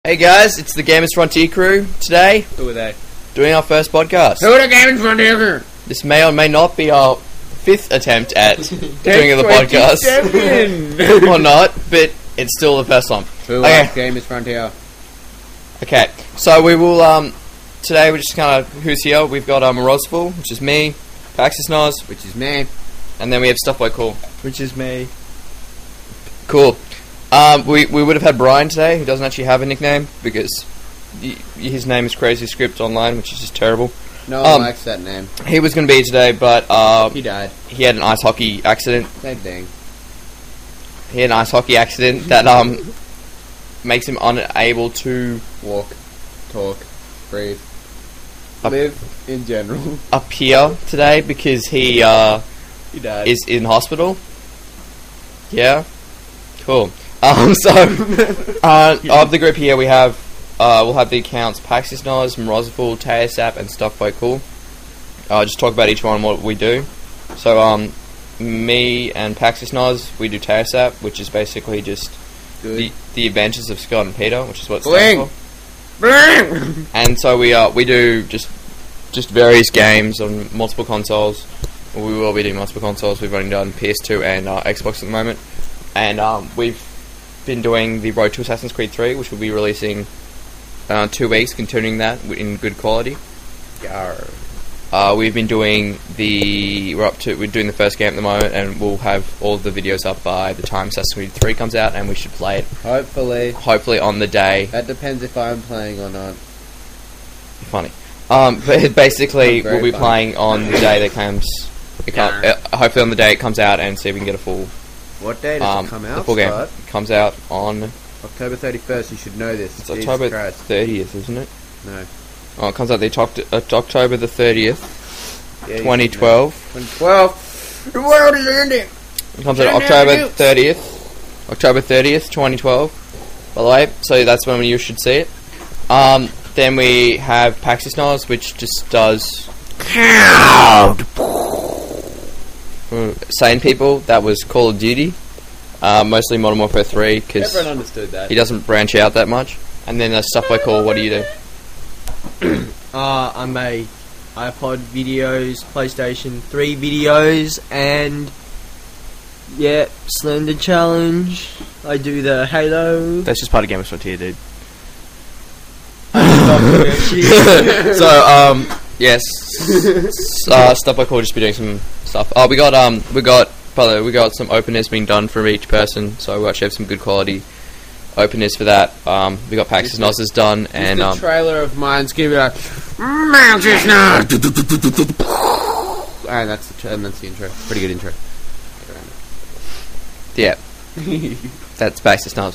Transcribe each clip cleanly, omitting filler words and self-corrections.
Hey guys, it's the Gamers Frontier crew today. Who are they? Doing our first podcast. Who are the Gamers Frontier crew? This may or may not be our fifth attempt at doing the podcast. Or not, but it's still the first one. Who are Gamers Frontier? Okay, so we will, today we're just kind of, who's here? We've got Rosville, which is me, Paxis Nos, Which is me. and then we have Stuff Like Cool. Which is me. Cool. We would have had Brian today, who doesn't actually have a nickname, because his name is Crazy Script online, which is just terrible. No one likes that name. He was going to be today, but He died. he had an ice hockey accident. Same thing. He had an ice hockey accident that makes him unable to Walk, talk, breathe, Up- live in general. appear today because he He died. is in hospital. Yeah, cool. Of the group here, we have we'll have the accounts Paxis Nos, Rosville, Taosap, and Stuff By Cool. Just talk about each one and what we do. So me and Paxis Nos, we do Taosap, which is basically just Good. the adventures of Scott and Peter, which is what it Bling! stands for. And so we do just various games on multiple consoles. We will be doing multiple consoles. We've only done PS2 and Xbox at the moment, and we've been doing the Road to Assassin's Creed 3, which will be releasing 2 weeks, continuing that in good quality. We've been doing we're doing the first game at the moment, and we'll have all of the videos up by the time Assassin's Creed 3 comes out, and we should play it hopefully on the day. That depends if I'm playing or not. Funny. But basically, Very we'll be funny. playing on the day that comes. Hopefully on the day it comes out, and see if we can get a full What day does it come out? the full game. Scott? It comes out on October 31st, you should know this. it's Jesus October Christ. 30th, isn't it? No. Oh, it comes out October the 30th, Yeah, you 2012. should know. 2012! The world is ending! It comes out Turn down October the 30th, 2012. By the way, so that's when you should see it. Then we have Paxis Nos, which just does sane people. That was Call of Duty, mostly Modern Warfare 3, because Everyone understood that. he doesn't branch out that much. And then Stuff Like Cool. What do you do? I make iPod videos, PlayStation 3 videos, and Slender Challenge. I do the Halo. That's just part of Gamers Frontier, dude. Shit. So yes, Stuff Like Cool. Just be doing some stuff. We got by the way, we got some openers being done from each person, so we actually have some good quality openers for that. We got Paxis Nos done, and the trailer of mine's gonna be like Manchester. And that's the intro. Pretty good intro. yeah, that's Paxis Nos.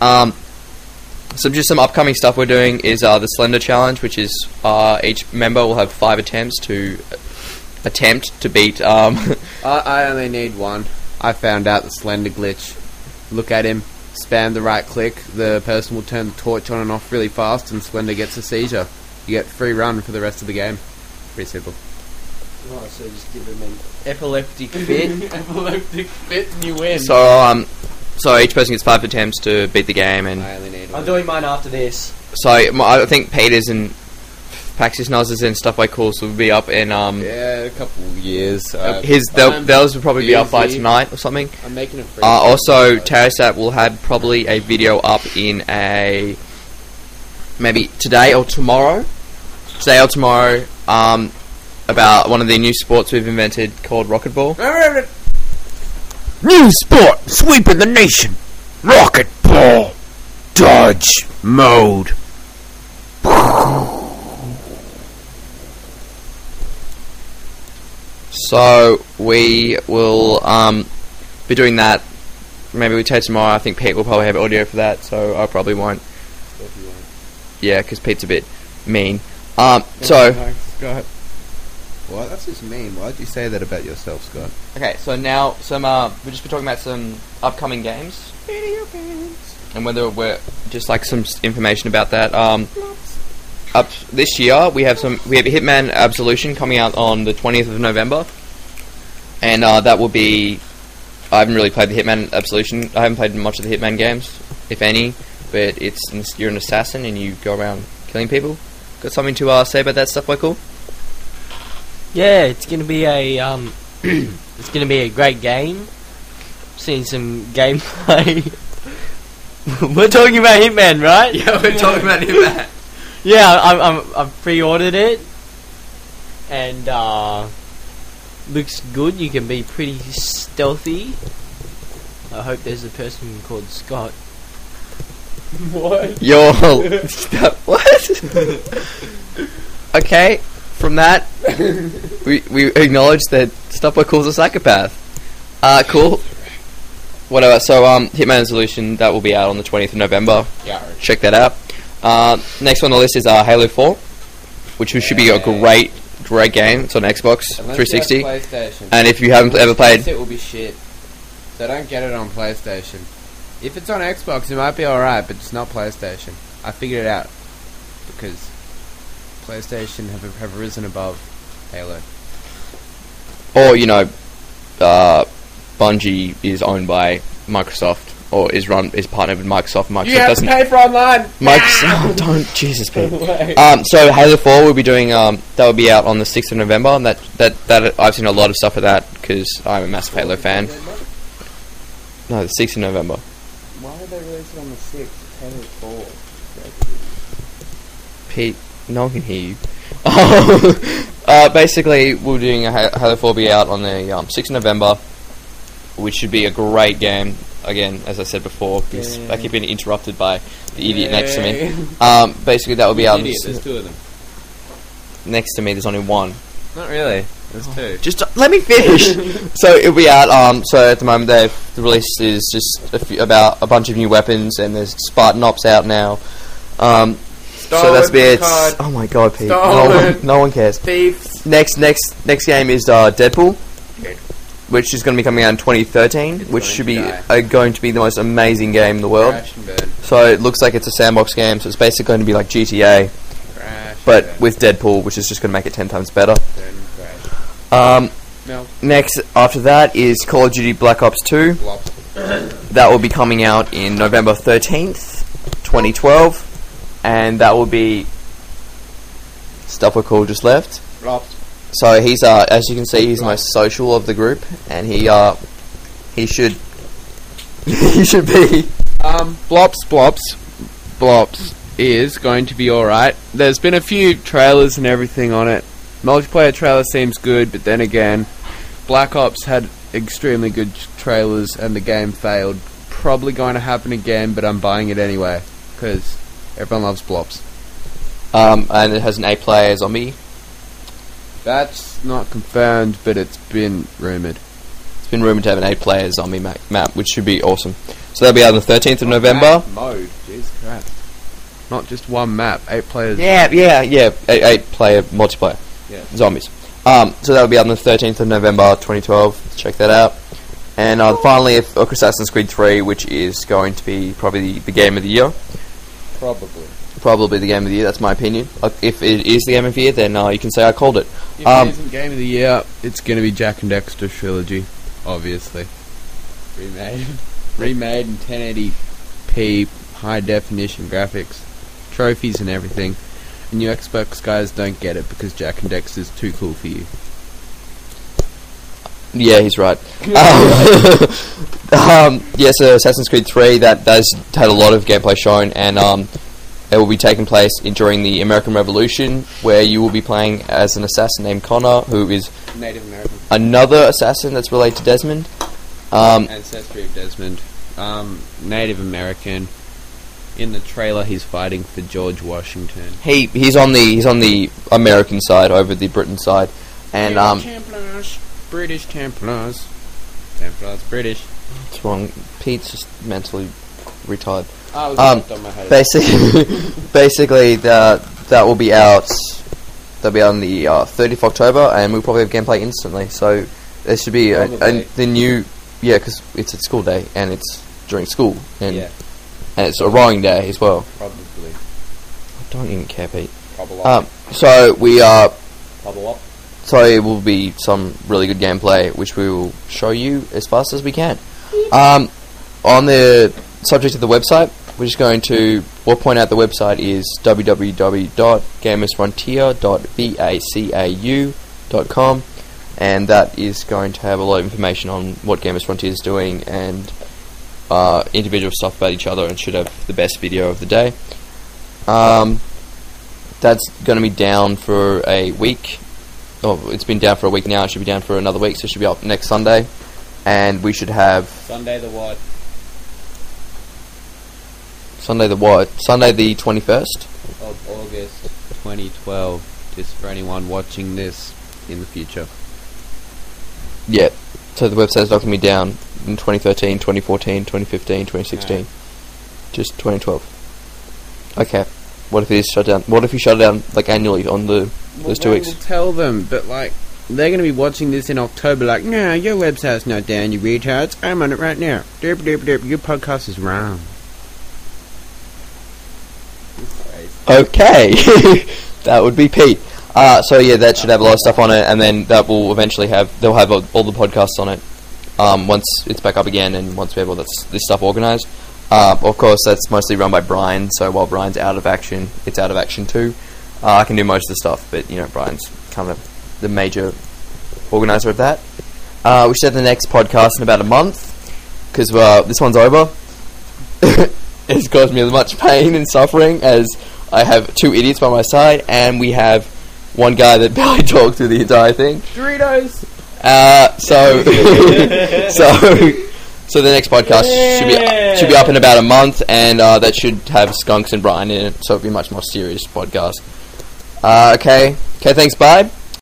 So just some upcoming stuff we're doing is the Slender Challenge, which is each member will have 5 attempts to attempt to beat. I only need one. I found out the Slender glitch. Look at him, spam the right click, the person will turn the torch on and off really fast, and Slender gets a seizure. You get free run for the rest of the game. Pretty simple. Oh, so just give him an epileptic fit. Epileptic fit and you win. So each person gets 5 attempts to beat the game, and I only need one. I'm doing mine after this. so I think Peter's and Paxis Nos and Stuff Like Cool will be up in Yeah, a couple of years. those will probably be up by easy. tonight or something. I'm making a free. Also, Taosap will have probably a video up in maybe today or tomorrow. About one of the new sports we've invented called Rocket Ball. New sport sweeping the nation. Rocket ball. Dodge mode. So we will be doing that. Maybe we take tomorrow. I think Pete will probably have audio for that, so I probably won't. Yeah, because Pete's a bit mean. So Go ahead. What? That's just mean. Why'd you say that about yourself, Scott? okay, so now we'll just be talking about some upcoming games. Video games. And whether we're just like some information about that. Up this year, we have Hitman Absolution coming out on the 20th of November, and that will be. I haven't really played the Hitman Absolution. I haven't played much of the Hitman games, if any. but you're an assassin and you go around killing people. Got something to say about that stuff, Boy Cool? Yeah, it's gonna be a it's gonna be a great game. Seen some gameplay. We're talking about Hitman, right? Yeah, we're talking about Hitman. Yeah, I've pre-ordered it, and looks good. You can be pretty stealthy. I hope there's a person called Scott. What? Yo, what? Okay, from that, we acknowledge that Stopper calls a psychopath. Cool. Whatever. So, Hitman Solution, that will be out on the 20th of November. Yeah. Check that out. Next on the list is Halo 4, which should be a great game. It's on Xbox 360. PlayStation. And if you haven't ever played, it will be shit. So don't get it on PlayStation. If it's on Xbox, it might be alright, but it's not PlayStation. I figured it out because PlayStation have risen above Halo. or Bungie is owned by Microsoft, or is partnered with Microsoft. Microsoft doesn't pay for online. Microsoft, don't Jesus, Pete. So Halo 4 will be doing that will be out on the 6th of November, and that I've seen a lot of stuff for that because I'm a massive Halo fan. No, the 6th of November. Why did they release it on the 6th? It's Halo 4. Pete, no one can hear you. Basically, we're doing a Halo 4 be out on the 6th of November, which should be a great game. Again, as I said before, because I keep being interrupted by the idiot next to me. Basically, that will be out. Idiot, there's two of them. Next to me, there's only one. Not really. There's two. Just let me finish. So it'll be out. So at the moment, the release is just about a bunch of new weapons, and there's Spartan Ops out now. So that's it. Oh my god, Pete! No one cares. Thieves. Next game is Deadpool, which is going to be coming out in 2013, which should be going to be the most amazing game in the world. Crash and burn. So it looks like it's a sandbox game, so it's basically going to be like GTA, Crash but and burn. with Deadpool, which is just going to make it 10 times better. Burn and crash. No. Next, after that, is Call of Duty Black Ops 2. Flop. That will be coming out in November 13th, 2012, and that will be Stopper Cool just left. Flopped. So he's as you can see, he's the most social of the group, and he should he should be Blops is going to be alright. There's been a few trailers and everything on it. Multiplayer trailer seems good, but then again, Black Ops had extremely good trailers and the game failed. Probably going to happen again, but I'm buying it anyway because everyone loves Blops. and it has an 8-player zombie. That's not confirmed, but it's been rumoured. It's been rumoured to have an 8-player zombie map, which should be awesome. So that'll be out on the 13th of November. Mode, jeez Christ. Not just one map, 8 players. Yeah. 8-player multiplayer. Yeah. Zombies. So that'll be out on the 13th of November 2012. Check that out. And finally, Assassin's Creed 3, which is going to be probably the game of the year. Probably the game of the year, that's my opinion. If it is the game of the year, then you can say I called it. If it isn't game of the year, it's going to be Jak and Daxter Trilogy, obviously. Remade in 1080p, high definition graphics, trophies and everything. And you Xbox guys don't get it because Jak and Daxter's too cool for you. Yeah, he's right. So Assassin's Creed 3, that has had a lot of gameplay shown, and it will be taking place during the American Revolution, where you will be playing as an assassin named Connor, who is Native American. another assassin that's related to Desmond. Ancestry of Desmond. Native American. In the trailer, he's fighting for George Washington. He's on the American side over the Britain side, and Templars. British Templars. Templars British. what's wrong? Pete's just mentally retarded. I was on my head. Basically, that will be out. That'll be out on the 30th of October, and we'll probably have gameplay instantly. So there should be the new, because it's at school day and it's during school, and it's a rowing day as well. Probably. I don't even care, Pete. Probably. So we are. Probably. So it will be some really good gameplay, which we will show you as fast as we can. On the subject of the website, we're just going to, we'll point out the website is www.gamersfrontier.vacau.com, and that is going to have a lot of information on what Gamers Frontier is doing and individual stuff about each other, and should have the best video of the day. That's going to be down for a week. Oh, it's been down for a week now. It should be down for another week, so it should be up next Sunday. And we should have... Sunday the what? Sunday the what? Sunday the 21st? Of August 2012. Just for anyone watching this in the future. Yeah. So the website's not going to be down in 2013, 2014, 2015, 2016. No. Just 2012. Okay. What if it is shut down? What if you shut it down like annually on those 2 weeks? We'll tell them, but like they're going to be watching this in October. Like, no, your website's not down, you retards. I'm on it right now. Derp, derp, derp. Your podcast is wrong. Okay. That would be Pete. So yeah, that should have a lot of stuff on it, and then that will eventually they'll have all the podcasts on it once it's back up again, and once we have all this stuff organised. Of course, that's mostly run by Brian, so while Brian's out of action, it's out of action too. I can do most of the stuff, but Brian's kind of the major organiser of that. We should have the next podcast in about a month, because this one's over. It's caused me as much pain and suffering as I have 2 idiots by my side, and we have one guy that barely talked through the entire thing. Doritos! So the next podcast should be up in about a month, and that should have Skunks and Brian in it, so it'll be a much more serious podcast. Okay, thanks, bye.